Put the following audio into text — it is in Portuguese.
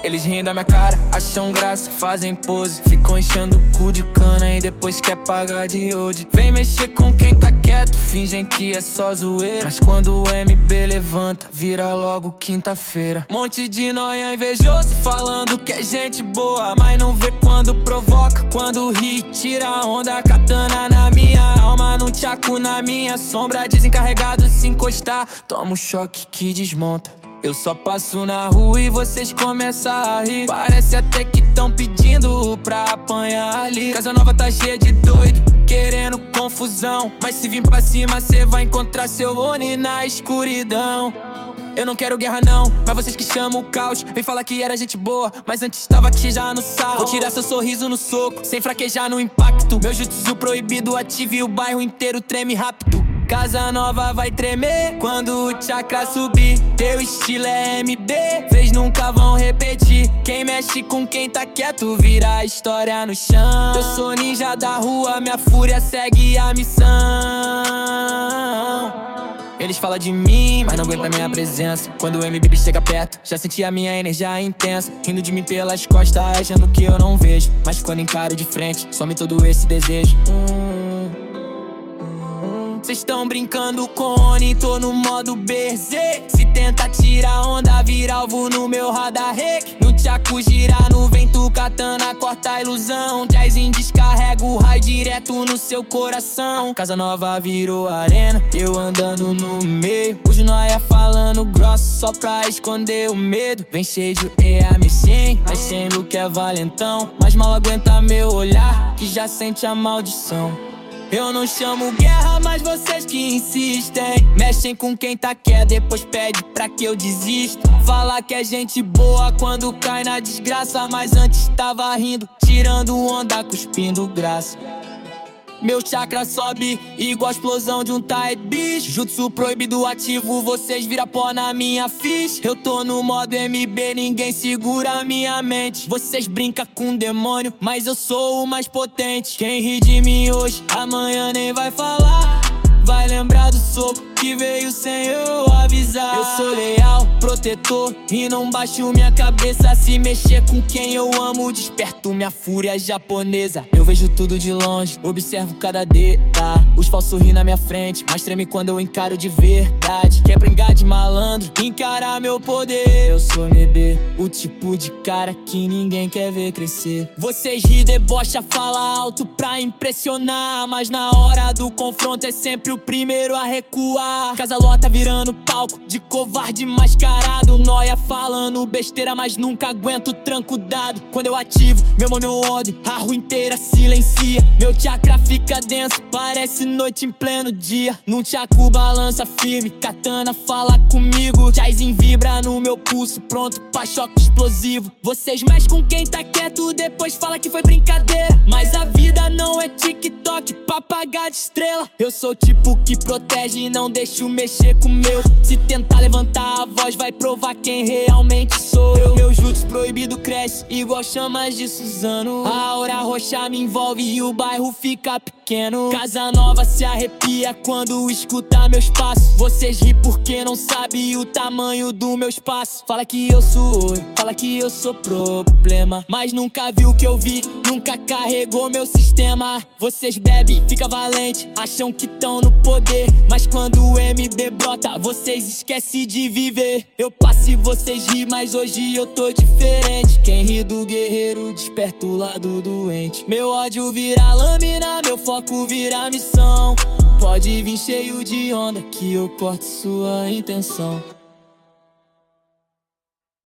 Eles riem da minha cara, acham graça, fazem pose, ficam enchendo o cu de cana e depois quer pagar de old. Vem mexer com quem tá quieto, fingem que é só zoeira, mas quando o MB levanta, vira logo quinta-feira. Monte de nóia invejoso, falando que é gente boa, mas não vê quando provoca, quando ri, tira onda. Katana na minha alma, num tchaco na minha sombra, desencarregado se encostar, toma um choque que desmonta. Eu só passo na rua e vocês começam a rir, parece até que tão pedindo pra apanhar ali. Casa Nova tá cheia de doido, querendo confusão, mas se vir pra cima cê vai encontrar seu Oni na escuridão. Eu não quero guerra não, mas vocês que chamam o caos. Vem falar que era gente boa, mas antes tava aqui já no sal. Vou tirar seu sorriso no soco, sem fraquejar no impacto. Meu jutsu proibido ativa e o bairro inteiro treme rápido. Casa Nova vai tremer quando o chakra subir. Teu estilo é MB, vocês nunca vão repetir. Quem mexe com quem tá quieto vira a história no chão. Eu sou ninja da rua, minha fúria segue a missão. Eles falam de mim, mas não aguentam minha presença. Quando o MB chega perto, já senti a minha energia intensa, rindo de mim pelas costas, achando que eu não vejo, mas quando encaro de frente, some todo esse desejo. Cês tão brincando com Oni, tô no modo berserk. Se tenta tirar onda, vira alvo no meu radar rec. No tchaco girar no vento, katana corta a ilusão. Jazzinho descarrega o raio direto no seu coração. Casa Nova virou arena, eu andando no meio. Os nóia falando grosso só pra esconder o medo. Vem cheio de EA-100, mas sem look é valentão. Mas mal aguenta meu olhar, que já sente a maldição. Eu não chamo guerra, mas vocês que insistem, mexem com quem tá quieto, depois pede pra que eu desista. Fala que é gente boa quando cai na desgraça, mas antes tava rindo, tirando onda, cuspindo graça. Meu chakra sobe igual a explosão de um Tide Beast. Jutsu proibido ativo, vocês viram pó na minha ficha. Eu tô no modo MB, ninguém segura a minha mente. Vocês brincam com demônio, mas eu sou o mais potente. Quem ri de mim hoje, amanhã nem vai falar. Vai lembrar do soco que veio sem eu avisar. Eu sou leal, protetor e não baixo minha cabeça. Se mexer com quem eu amo, desperto minha fúria japonesa. Eu vejo tudo de longe, observo cada detalhe. Os falsos riem na minha frente, mas treme quando eu encaro de verdade. Quer brincar de malandro, encarar meu poder. Eu sou MB, o tipo de cara que ninguém quer ver crescer. Vocês ri, debocha, fala alto pra impressionar, mas na hora do confronto é sempre o primeiro a recuar. Casa lota virando palco de covarde mascarado. Nóia falando besteira, mas nunca aguento o tranco dado. Quando eu ativo meu mono ódio, a rua inteira silencia. Meu chakra fica denso, parece noite em pleno dia. Num tchaco balança firme, katana fala comigo. Jazzinho vibra no meu pulso, pronto pra choque explosivo. Vocês mexem com quem tá quieto, depois fala que foi brincadeira. Mas a vida não é TikTok pra pagar de estrela. Eu sou o tipo que protege e não deixo mexer com o meu. Se tentar levantar a voz, vai provar quem realmente sou eu. Meu jutsu proibido cresce igual chamas de Suzano. A aura roxa me envolve e o bairro fica pequeno. Casa Nova se arrepia quando escuta meus passos. Vocês ri porque não sabem o tamanho do meu espaço. Fala que eu sou, fala que eu sou problema, mas nunca viu o que eu vi, nunca carregou meu sistema. Vocês bebem, fica valente, acham que tão no poder, mas quando o MB brota, vocês esquecem de viver. Eu passo e vocês ri, mas hoje eu tô diferente. Quem ri do guerreiro desperta o lado doente. Meu ódio vira lâmina, meu foco vira missão. Pode vir cheio de onda que eu corto sua intenção.